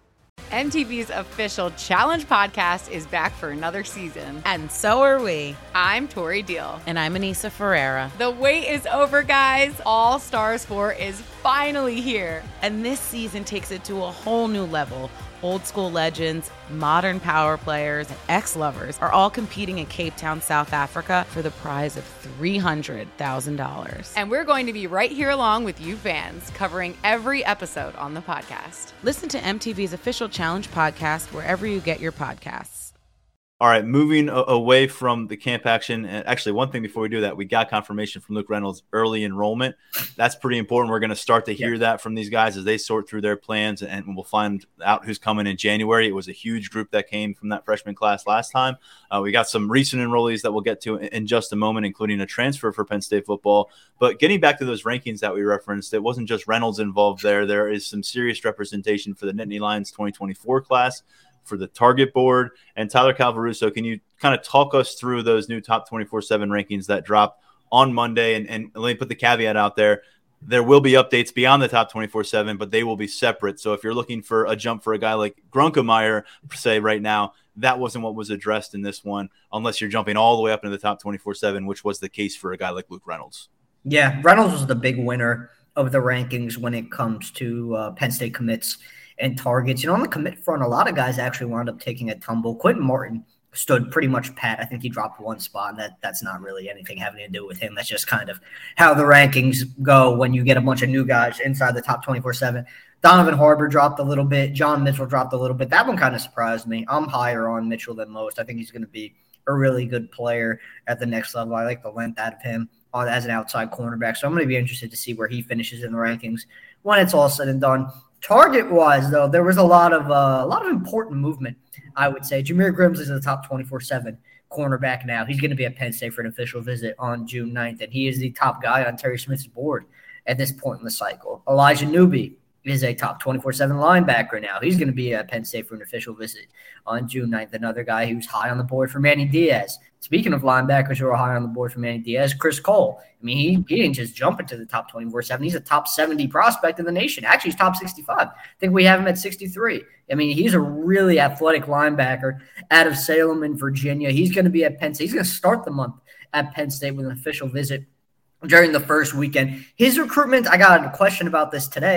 [SPEAKER 15] M T V's official Challenge podcast is back for another season.
[SPEAKER 16] And so are we.
[SPEAKER 15] I'm Tori Deal.
[SPEAKER 16] And I'm Anissa Ferreira.
[SPEAKER 15] The wait is over, guys. All Stars four is finally here.
[SPEAKER 16] And this season takes it to a whole new level. Old school legends, modern power players, and ex-lovers are all competing in Cape Town, South Africa for the prize of three hundred thousand dollars.
[SPEAKER 15] And we're going to be right here along with you fans, covering every episode on the podcast.
[SPEAKER 16] Listen to M T V's official Challenge podcast wherever you get your podcasts.
[SPEAKER 8] All right, moving a- away from the camp action. And actually, one thing before we do that, we got confirmation from Luke Reynolds early enrollment. That's pretty important. We're going to start to hear yeah. that from these guys as they sort through their plans, and we'll find out who's coming in January. It was a huge group that came from that freshman class last time. Uh, we got some recent enrollees that we'll get to in, in just a moment, including a transfer for Penn State football. But getting back to those rankings that we referenced, it wasn't just Reynolds involved there. There is some serious representation for the Nittany Lions twenty twenty-four class, for the target board. And Tyler Calvaruso, can you kind of talk us through those new top twenty-four seven rankings that drop on Monday? And, and let me put the caveat out there. There will be updates beyond the top twenty-four seven, but they will be separate. So if you're looking for a jump for a guy like Grunkemeyer, say right now, that wasn't what was addressed in this one, unless you're jumping all the way up into the top twenty-four seven, which was the case for a guy like Luke Reynolds.
[SPEAKER 10] Yeah, Reynolds was the big winner of the rankings when it comes to uh, Penn State commits and targets. You know, on the commit front, a lot of guys actually wound up taking a tumble. Quentin Martin stood pretty much pat. I think he dropped one spot, and that, that's not really anything having to do with him. That's just kind of how the rankings go when you get a bunch of new guys inside the top twenty-four seven. Donovan Harbor dropped a little bit. John Mitchell dropped a little bit. That one kind of surprised me. I'm higher on Mitchell than most. I think he's going to be a really good player at the next level. I like the length out of him as an outside cornerback. So I'm going to be interested to see where he finishes in the rankings when it's all said and done. Target-wise, though, there was a lot of uh, a lot of important movement, I would say. Jameer Grimsley is the top twenty-four seven cornerback now. He's going to be at Penn State for an official visit on June ninth, and he is the top guy on Terry Smith's board at this point in the cycle. Elijah Newby is a top twenty-four seven linebacker now. He's going to be at Penn State for an official visit on June ninth. Another guy who's high on the board for Manny Diaz. Speaking of linebackers who are high on the board for Manny Diaz, Chris Cole. I mean, he, he didn't just jump into the top twenty-four seven. He's a top seventy prospect in the nation. Actually, he's top sixty-five. I think we have him at sixty-three. I mean, he's a really athletic linebacker out of Salem in Virginia. He's going to be at Penn State. He's going to start the month at Penn State with an official visit during the first weekend. His recruitment, I got a question about this today.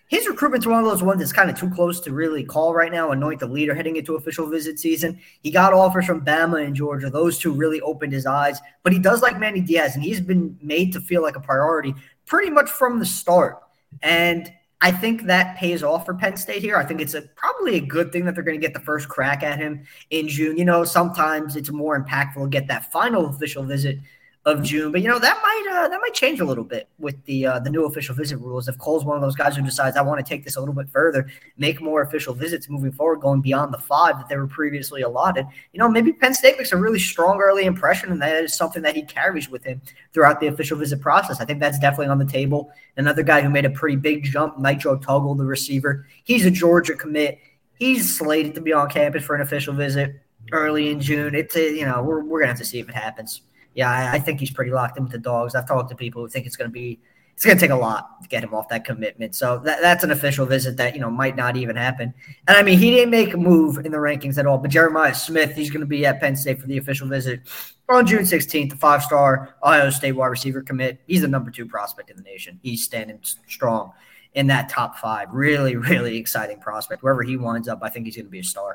[SPEAKER 10] his recruitment's one of those ones that's kind of too close to really call right now, anoint the leader heading into official visit season. He got offers from Bama and Georgia. Those two really opened his eyes. But he does like Manny Diaz, and he's been made to feel like a priority pretty much from the start. And I think that pays off for Penn State here. I think it's a, probably a good thing that they're going to get the first crack at him in June. You know, sometimes it's more impactful to get that final official visit of June, but you know that might uh, that might change a little bit with the uh, the new official visit rules. If Cole's one of those guys who decides I want to take this a little bit further, make more official visits moving forward, going beyond the five that they were previously allotted, you know maybe Penn State makes a really strong early impression, and that is something that he carries with him throughout the official visit process. I think that's definitely on the table. Another guy who made a pretty big jump, Nitro Tuggle, the receiver. He's a Georgia commit. He's slated to be on campus for an official visit early in June. It's a, you know we're we're gonna have to see if it happens. Yeah, I, I think he's pretty locked in with the Dogs. I've talked to people who think it's going to be – it's going to take a lot to get him off that commitment. So that, that's an official visit that, you know, might not even happen. And, I mean, he didn't make a move in the rankings at all. But Jeremiah Smith, he's going to be at Penn State for the official visit on June sixteenth, the five-star Ohio State wide receiver commit. He's the number two prospect in the nation. He's standing strong in that top five. Really, really exciting prospect. Wherever he winds up, I think he's going to be a star.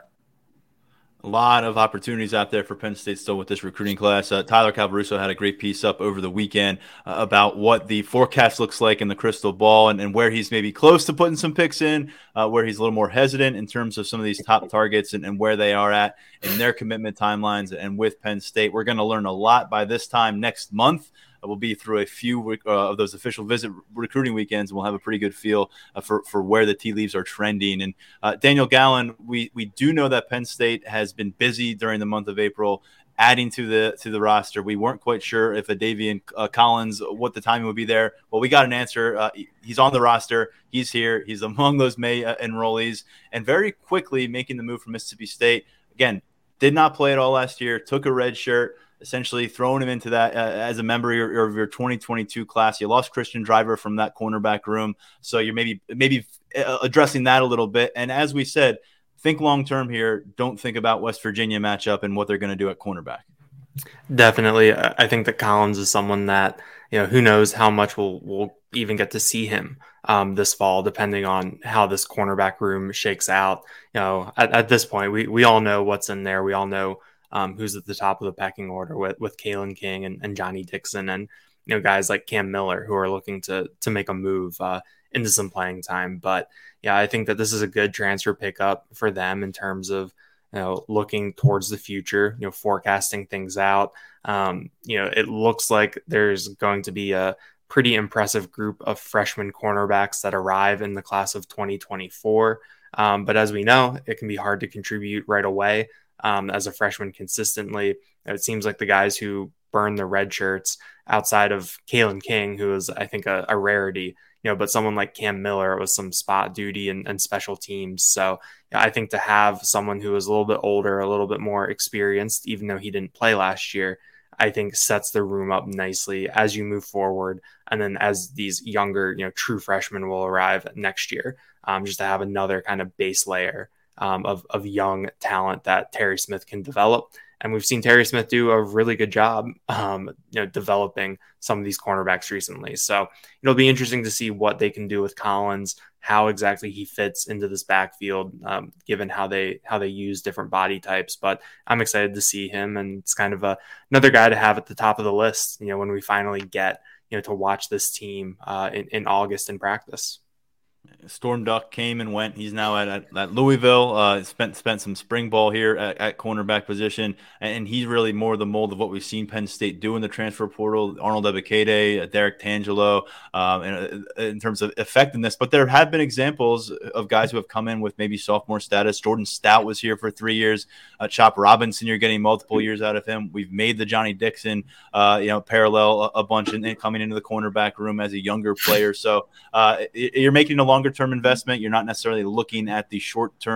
[SPEAKER 8] A lot of opportunities out there for Penn State still with this recruiting class. Uh, Tyler Calvaruso had a great piece up over the weekend uh, about what the forecast looks like in the crystal ball and, and where he's maybe close to putting some picks in, uh, where he's a little more hesitant in terms of some of these top targets and, and where they are at in their commitment timelines and with Penn State. We're going to learn a lot by this time next month. We'll be through a few uh, of those official visit recruiting weekends, and we'll have a pretty good feel uh, for, for where the tea leaves are trending. And uh, Daniel Gallen, we we do know that Penn State has been busy during the month of April, adding to the to the roster. We weren't quite sure if Adavian uh, Collins, what the timing would be there. Well, we got an answer. Uh, he's on the roster. He's here. He's among those May uh, enrollees, and very quickly making the move from Mississippi State. Again, did not play at all last year, took a red shirt, essentially throwing him into that uh, as a member of your, of your twenty twenty-two class. You lost Christian Driver from that cornerback room. So you're maybe maybe addressing that a little bit. And as we said, think long-term here. Don't think about West Virginia matchup and what they're going to do at cornerback.
[SPEAKER 9] Definitely. I think that Collins is someone that, you know, who knows how much we'll, we'll even get to see him um, this fall, depending on how this cornerback room shakes out. You know, at, at this point, we, we all know what's in there. We all know Um, who's at the top of the pecking order with, with Kalen King and, and Johnny Dixon and, you know, guys like Cam Miller who are looking to to make a move uh, into some playing time. But yeah, I think that this is a good transfer pickup for them in terms of, you know, looking towards the future, you know, forecasting things out. Um, you know, it looks like there's going to be a pretty impressive group of freshman cornerbacks that arrive in the class of twenty twenty-four. Um, but as we know, it can be hard to contribute right away. Um, as a freshman consistently. It seems like the guys who burn the red shirts outside of Kalen King, who is, I think, a, a rarity, you know, but someone like Cam Miller was some spot duty and, and special teams. So yeah, I think to have someone who is a little bit older, a little bit more experienced, even though he didn't play last year, I think sets the room up nicely as you move forward. And then as these younger, you know, true freshmen will arrive next year, um, just to have another kind of base layer Um, of, of young talent that Terry Smith can develop. And we've seen Terry Smith do a really good job, um, you know, developing some of these cornerbacks recently. So it'll be interesting to see what they can do with Collins, how exactly he fits into this backfield, um, given how they, how they use different body types. But I'm excited to see him. And it's kind of a, another guy to have at the top of the list, you know, when we finally get, you know, to watch this team uh, in, in August in practice.
[SPEAKER 8] Storm Duck came and went. He's now at, at, at Louisville. Uh, spent spent some spring ball here at, at cornerback position, and he's really more the mold of what we've seen Penn State do in the transfer portal. Arnold Ebiketie, Derek Tangelo, um, and, uh, in terms of effectiveness. But there have been examples of guys who have come in with maybe sophomore status. Jordan Stout was here for three years. Uh, Chop Robinson, you're getting multiple years out of him. We've made the Johnny Dixon, uh, you know, parallel a, a bunch and coming into the cornerback room as a younger player. So uh, you're making a longer term investment. You're not necessarily looking at the short term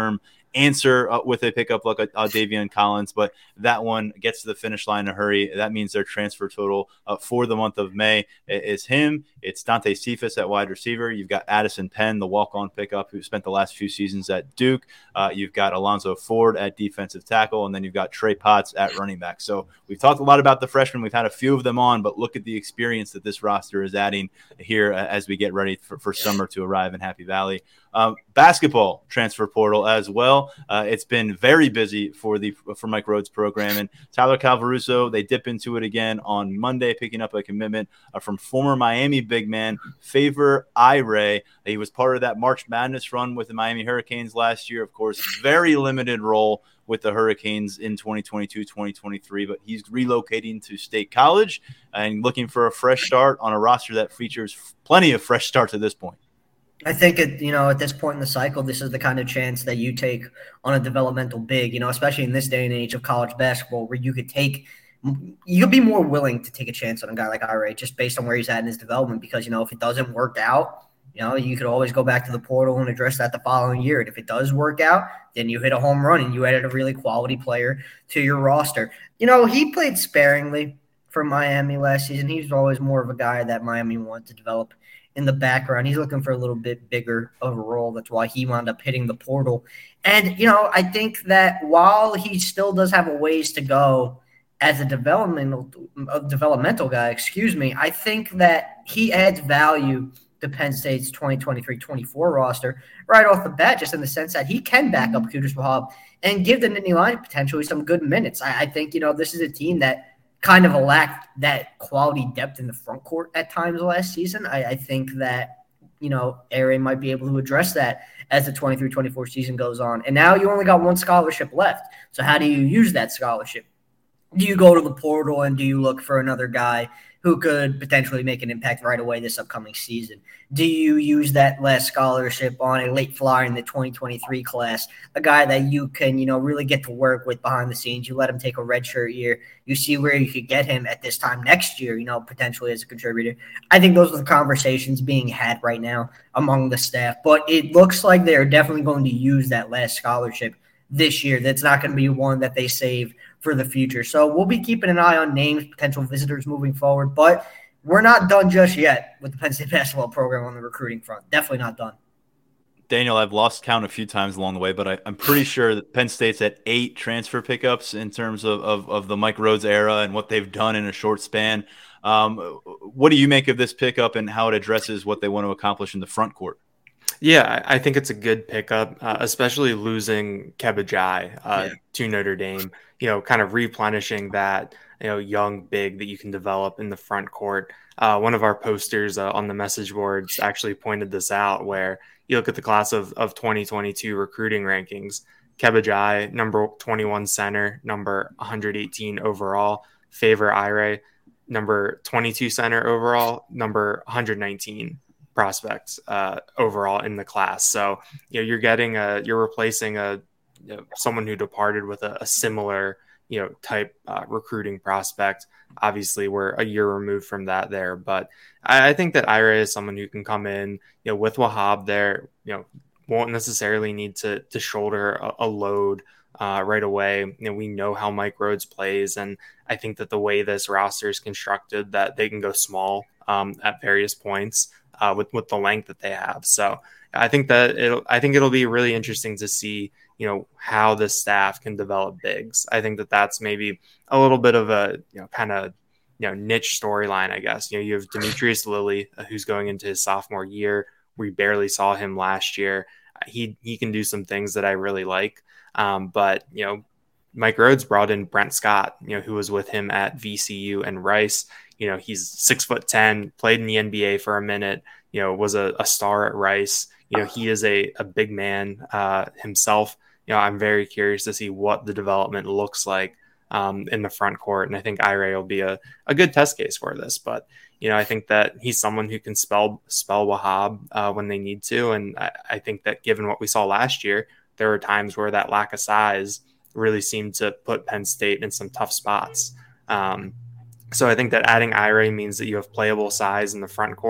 [SPEAKER 8] answer uh, with a pickup like uh, Davion Collins, but that one gets to the finish line in a hurry. That means their transfer total uh, for the month of May is him. It's Dante Cephas at wide receiver. You've got Addison Penn, the walk-on pickup, who spent the last few seasons at Duke. Uh, you've got Alonzo Ford at defensive tackle, and then you've got Trey Potts at running back. So we've talked a lot about the freshmen. We've had a few of them on, but look at the experience that this roster is adding here as we get ready for, for summer to arrive in Happy Valley. Um, basketball transfer portal as well. Uh, it's been very busy for the for Mike Rhodes' program, and Tyler Calvaruso, they dip into it again on Monday, picking up a commitment uh, from former Miami big man Favor Ire. He was part of that March Madness run with the Miami Hurricanes last year. Of course, very limited role with the Hurricanes in twenty twenty-two twenty twenty-three, but he's relocating to State College and looking for a fresh start on a roster that features plenty of fresh starts at this point.
[SPEAKER 10] I think, it, you know, at this point in the cycle, this is the kind of chance that you take on a developmental big, you know, especially in this day and age of college basketball, where you could take – you'll be more willing to take a chance on a guy like Ira just based on where he's at in his development, because, you know, if it doesn't work out, you know, you could always go back to the portal and address that the following year. And if it does work out, then you hit a home run and you added a really quality player to your roster. You know, he played sparingly for Miami last season. He's always more of a guy that Miami wanted to develop in the background. He's looking for a little bit bigger of a role. That's why he wound up hitting the portal. And, you know, I think that while he still does have a ways to go as a developmental a developmental guy, excuse me, I think that he adds value to Penn State's twenty twenty-three twenty-four roster right off the bat, just in the sense that he can back up Qudus Wahab and give the Nittany Lions potentially some good minutes. I, I think, you know, this is a team that kind of lacked that quality depth in the front court at times last season. I, I think that, you know, Aire might be able to address that as the twenty-three twenty-four season goes on. And now you only got one scholarship left. So how do you use that scholarship? Do you go to the portal and do you look for another guy who could potentially make an impact right away this upcoming season? Do you use that last scholarship on a late flyer in the twenty twenty-three class, a guy that you can, you know, really get to work with behind the scenes? You let him take a redshirt year. You see where you could get him at this time next year, you know, potentially as a contributor. I think those are the conversations being had right now among the staff. But it looks like they're definitely going to use that last scholarship this year. That's not going to be one that they save for the future. So we'll be keeping an eye on names, potential visitors moving forward, but we're not done just yet with the Penn State basketball program on the recruiting front. Definitely not done.
[SPEAKER 8] Daniel, I've lost count a few times along the way, but I, I'm pretty sure that Penn State's at eight transfer pickups in terms of, of, of the Mike Rhodes era and what they've done in a short span. Um, what do you make of this pickup and how it addresses what they want to accomplish in the front court?
[SPEAKER 9] Yeah, I think it's a good pickup, uh, especially losing Kebajai uh, yeah. to Notre Dame, you know, kind of replenishing that, you know, young big that you can develop in the front court. Uh, one of our posters uh, on the message boards actually pointed this out, where you look at the class of, of twenty twenty-two recruiting rankings, Kebajai, number twenty-one center, number one hundred eighteen overall, Favor Ire, number twenty-two center overall, number one hundred nineteen prospects uh, overall in the class. So, you know, you're getting a, you're replacing a, you know, someone who departed with a, a similar, you know, type uh, recruiting prospect. Obviously we're a year removed from that there, but I, I think that Ira is someone who can come in, you know, with Wahab there, you know, won't necessarily need to, to shoulder a, a load uh, right away. You know, we know how Mike Rhodes plays. And I think that the way this roster is constructed, that they can go small um, at various points. Uh, with, with the length that they have. So I think that it'll, I think it'll be really interesting to see, you know, how the staff can develop bigs. I think that that's maybe a little bit of a, you know, kind of, you know, niche storyline, I guess. You know, you have Demetrius Lilly, uh, who's going into his sophomore year. We barely saw him last year. He, he can do some things that I really like. Um, but, you know, Mike Rhodes brought in Brent Scott, you know, who was with him at V C U and Rice. You know, he's six foot ten, played in the N B A for a minute, you know, was a, a star at Rice. You know, he is a, a big man uh, himself. You know, I'm very curious to see what the development looks like um, in the front court. And I think Ire will be a, a good test case for this. But, you know, I think that he's someone who can spell spell Wahab uh, when they need to. And I, I think that given what we saw last year, there were times where that lack of size really seemed to put Penn State in some tough spots. Um, so I think that adding Ire means that you have playable size in the front court.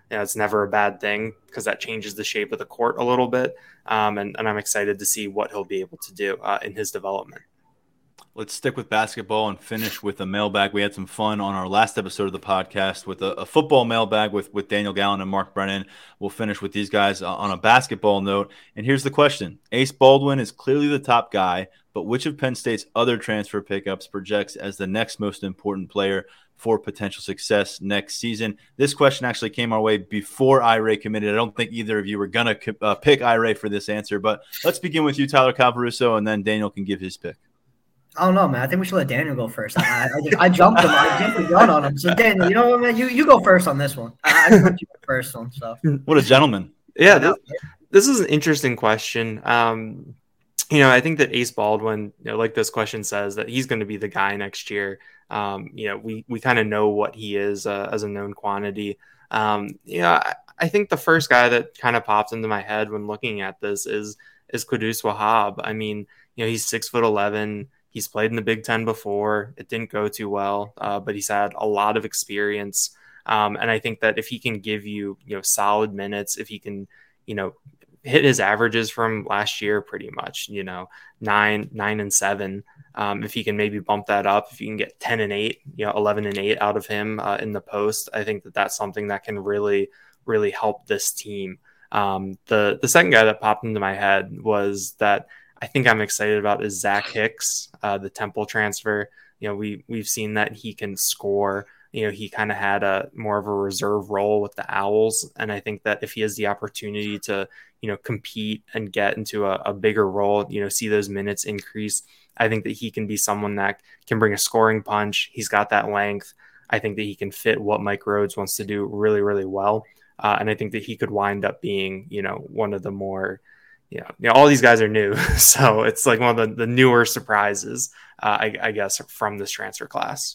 [SPEAKER 9] you know, it's never a bad thing because that changes the shape of the court a little bit. Um, and, and I'm excited to see what he'll be able to do uh, in his development.
[SPEAKER 8] Let's stick with basketball and finish with a mailbag. We had some fun on our last episode of the podcast with a, a football mailbag with, with Daniel Gallen and Mark Brennan. We'll finish with these guys on a basketball note. And here's the question. Ace Baldwin is clearly the top guy, but which of Penn State's other transfer pickups projects as the next most important player for potential success next season? This question actually came our way before Iray committed. I don't think either of you were going to uh, pick Iray for this answer, but let's begin with you, Tyler Calvaruso, and then Daniel can give his pick.
[SPEAKER 10] I don't know, man. I think we should let Daniel go first. I, I, I jumped him. I jumped the gun on him. So, Daniel, you know what, man? You, you go first on this one. I, I jumped you first one. So.
[SPEAKER 8] What a gentleman.
[SPEAKER 9] Yeah, this, this is an interesting question. Um, you know, I think that Ace Baldwin, you know, like this question says, that he's going to be the guy next year. Um, you know, we we kind of know what he is uh, as a known quantity. Um, you know, I, I think the first guy that kind of pops into my head when looking at this is is Qudus Wahab. I mean, you know, he's six foot eleven. He's played in the Big Ten before. It didn't go too well, uh, but he's had a lot of experience. Um, and I think that if he can give you, you know, solid minutes, if he can, you know, hit his averages from last year, pretty much, you know, nine, nine and seven. Um, if he can maybe bump that up, if you can get ten and eight, you know, eleven and eight out of him uh, in the post, I think that that's something that can really, really help this team. Um, the, the second guy that popped into my head was that I think I'm excited about is Zach Hicks, uh, the Temple transfer. You know, we, we've seen that he can score. You know, he kind of had a more of a reserve role with the Owls. And I think that if he has the opportunity to, you know, compete and get into a, a bigger role, you know, see those minutes increase, I think that he can be someone that can bring a scoring punch. He's got that length. I think that he can fit what Mike Rhodes wants to do really, really well. Uh, and I think that he could wind up being, you know, one of the more, you know, you know, all these guys are new. So it's like one of the, the newer surprises, uh, I, I guess, from this transfer class.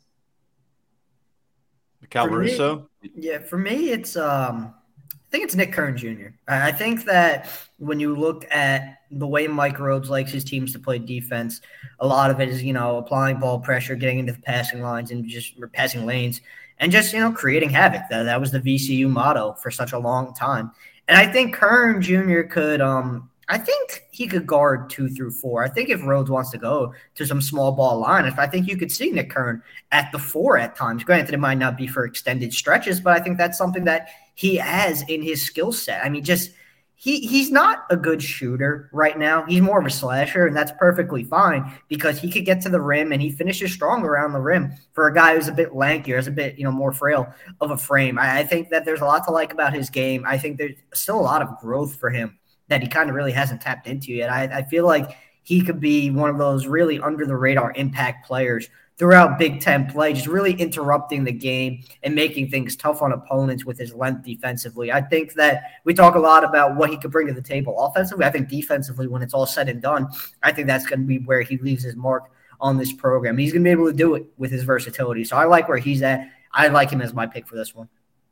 [SPEAKER 8] Calvaruso?
[SPEAKER 10] Yeah, for me, it's um, I think it's Nick Kern Junior I think that when you look at the way Mike Rhodes likes his teams to play defense, a lot of it is, you know, applying ball pressure, getting into the passing lines and just or passing lanes, and just, you know, creating havoc. That that was the V C U motto for such a long time. And I think Kern Junior could um, – I think he could guard two through four. I think if Rhodes wants to go to some small ball lineup, I think you could see Nick Kern at the four at times. Granted, it might not be for extended stretches, but I think that's something that he has in his skill set. I mean, just he he's not a good shooter right now. He's more of a slasher, and that's perfectly fine because he could get to the rim and he finishes strong around the rim for a guy who's a bit lankier, is a bit, you know, more frail of a frame. I, I think that there's a lot to like about his game. I think there's still a lot of growth for him that he kind of really hasn't tapped into yet. I, I feel like he could be one of those really under-the-radar impact players throughout Big Ten play, just really interrupting the game and making things tough on opponents with his length defensively. I think that we talk a lot about what he could bring to the table offensively. I think defensively, when it's all said and done, I think that's going to be where he leaves his mark on this program. He's going to be able to do it with his versatility. So I like where he's at. I like him as my pick for this one.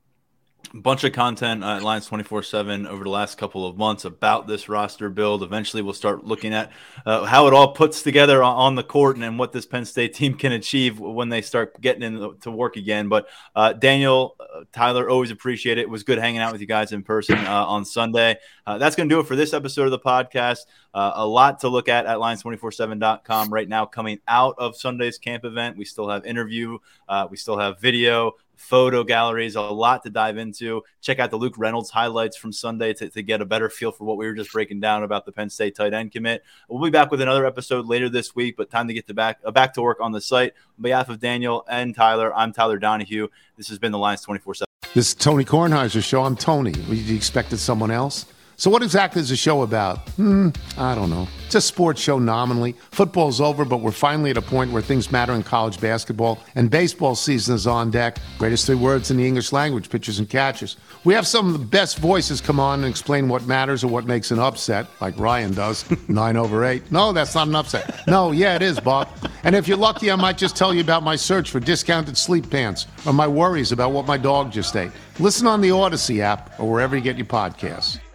[SPEAKER 8] Bunch of content uh, at Lions twenty-four seven over the last couple of months about this roster build. Eventually, we'll start looking at uh, how it all puts together on, on the court and, and what this Penn State team can achieve when they start getting into work again. But uh, Daniel, uh, Tyler, always appreciate it. It was good hanging out with you guys in person uh, on Sunday. Uh, that's going to do it for this episode of the podcast. Uh, a lot to look at at lions two four seven dot com right now coming out of Sunday's camp event. We still have interview. Uh, we still have video. Photo galleries, a lot to dive into. Check out the Luke Reynolds highlights from Sunday to, to get a better feel for what we were just breaking down about the Penn State tight end commit. We'll be back with another episode later this week, but time to get to back uh, back to work on the site. On behalf of Daniel and Tyler, I'm Tyler Donahue. This has been the Lions twenty-four seven.
[SPEAKER 17] This is Tony Kornheiser's show. I'm Tony. You expected someone else? So what exactly is the show about? Hmm, I don't know. It's a sports show nominally. Football's over, but we're finally at a point where things matter in college basketball, and baseball season is on deck. Greatest three words in the English language, pitchers and catchers. We have some of the best voices come on and explain what matters or what makes an upset, like Ryan does, nine over eight. No, that's not an upset. No, yeah, it is, Bob. And if you're lucky, I might just tell you about my search for discounted sleep pants or my worries about what my dog just ate. Listen on the Odyssey app or wherever you get your podcasts.